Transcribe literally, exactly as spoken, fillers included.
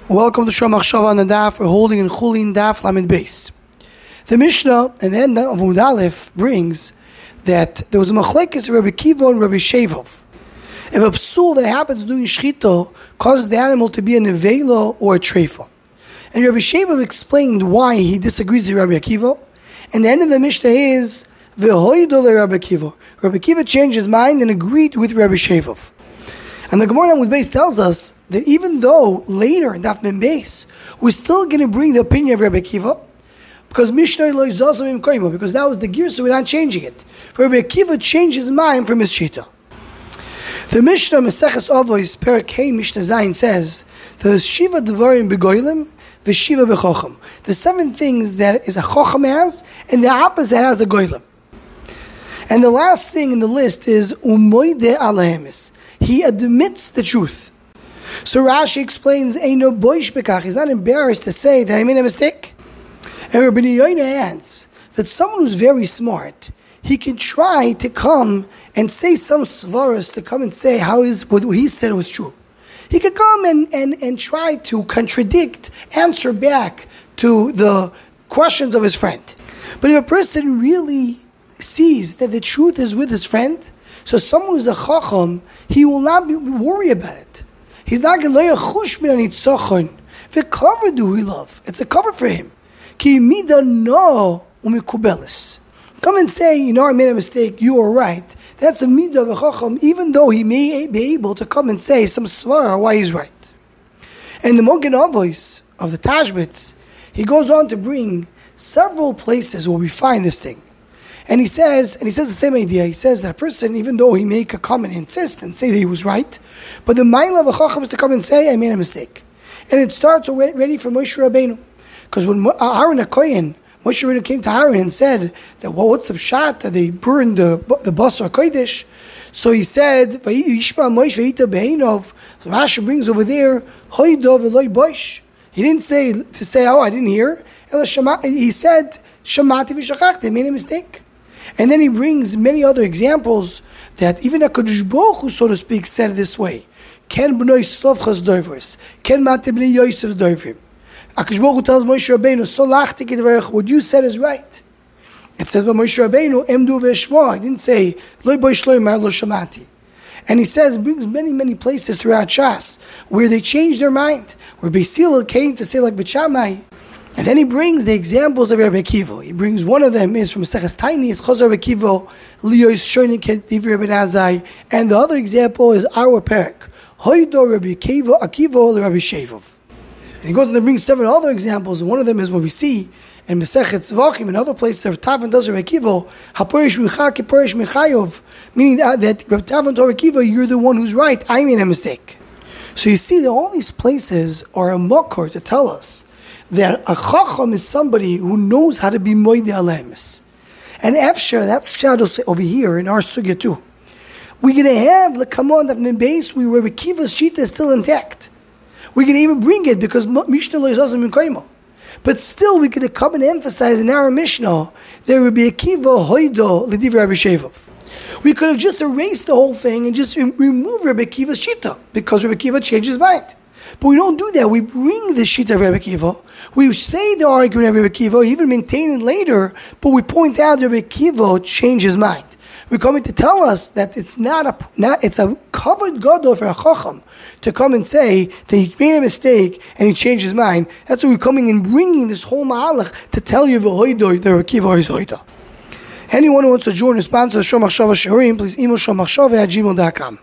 Welcome to Shom Machshava on the Daf. We're holding in Chulin Daf Lamed Beis. The Mishnah and the end of Amud Aleph brings that there was a machlekes of Rabbi Kiva and Rabbi Shevov. If a psul that happens doing shchita causes the animal to be a nevela or a treifa, and Rabbi Shevov explained why he disagrees with Rabbi Akiva, and the end of the Mishnah is v'hoido le Rabbi Akiva. Rabbi Akiva changed his mind and agreed with Rabbi Shevov. And the Gemara Amud Beis tells us that even though later in Daf Mem Beis we're still going to bring the opinion of Rabbi Akiva, because Mishnah lo yizazim im koimo, because that was the gear, so we're not changing it. But Rabbi Akiva changed his mind from his shita. The Mishnah Maseches Avos Perek Hey Mishnah Zayin says that there's shiva devarim begoylim v'shiva bechacham. The seven things that is a chacham has, and the opposite has a goylim. And the last thing in the list is umoide alahemis. He admits the truth. So Rashi explains, Eino boish bekach. He's not embarrassed to say that I made a mistake. And Rabbi Yoina adds that someone who's very smart, he can try to come and say some svaras to come and say how is what he said was true. He could come and, and, and try to contradict, answer back to the questions of his friend. But if a person really sees that the truth is with his friend, so someone who's a chacham, he will not be worry about it. He's not going to chush min anitzachon. The cover do we love? It's a cover for him. Ki mida no umikubelis. Come and say, you know, I made a mistake. You are right. That's a midah of a chacham, even though he may be able to come and say some svara why he's right. And the Mogen Avos of the Tashbitz, he goes on to bring several places where we find this thing. And he says, and he says the same idea. He says that a person, even though he make a comment, insist and say that he was right, but the ma'ila of a chacham is to come and say, I made a mistake. And it starts already from Moshe Rabbeinu. Because when Aaron HaKoyen, Moshe Rabbeinu came to Aaron and said that, well, what's the pshat that they burned the the basar kodesh? So he said, Yishma Moshe ve'ita be'einov. Rashi brings over there, Hoido v'loi boish. He didn't say to say, oh, I didn't hear. He said, Shamati v'shachachti, I made a mistake. And then he brings many other examples that even HaKadosh Baruch Hu, so to speak, said it this way. Ken b'noi slovchas doivers. Ken mate b'nei Yosef doivrim. HaKadosh Baruch Hu tells Moshe Rabbeinu, so lachti k'dvarech, what you said is right. It says by Moshe Rabbeinu, emdu v'eshma. He didn't say, loi boi shloi mar lo shamati. And he says, brings many, many places throughout Shas where they changed their mind. Where Beis Hillel came to say like Beit Shammai. And then he brings the examples of Rabbi Akiva. He brings one of them is from Seches Tainis, Chos Rabbi Akiva, Liyos Shoini Kedivri Rabbi Nazai, and the other example is our Perek, Hoido Rabbi Akiva, Akiva Rabbi Shevov. And he goes on to bring several other examples, and one of them is what we see in Mesechet Tzvachim and other places. Rabbi Tavan does Rabbi Akiva, Haporish Micha Kiporish Michayov, meaning that, that Rabbi Tavan told Rabbi Akiva, you're the one who's right, I made a mistake. So you see that all these places are a makor to tell us that a chacham is somebody who knows how to be moide alemis. And after that shadow over here in our sugya too, we're going to have the command of Membeis where Rabbi Akiva's shita is still intact. We're going to even bring it because Mishnah lo yizazim min koimo. But still we're going to come and emphasize in our Mishnah that Rabbi Akiva hoido l'divrei Rabbi Shevov. We could have just erased the whole thing and just removed Rabbi Akiva's shita because Rabbi Akiva changed his mind. But we don't do that. We bring the shita of Rabbi Akiva. We say the argument of Rabbi Akiva, even maintain it later, but we point out that Rabbi Akiva changed his mind. We're coming to tell us that it's not a not it's a covered gadol for a chacham to come and say that he made a mistake and he changed his mind. That's why we're coming and bringing this whole ma'alach to tell you v'hoidoi that Rabbi Akiva is hoida. Anyone who wants to join the sponsor of Shom Machshava Shiurim, please email shom machshava at gmail dot com.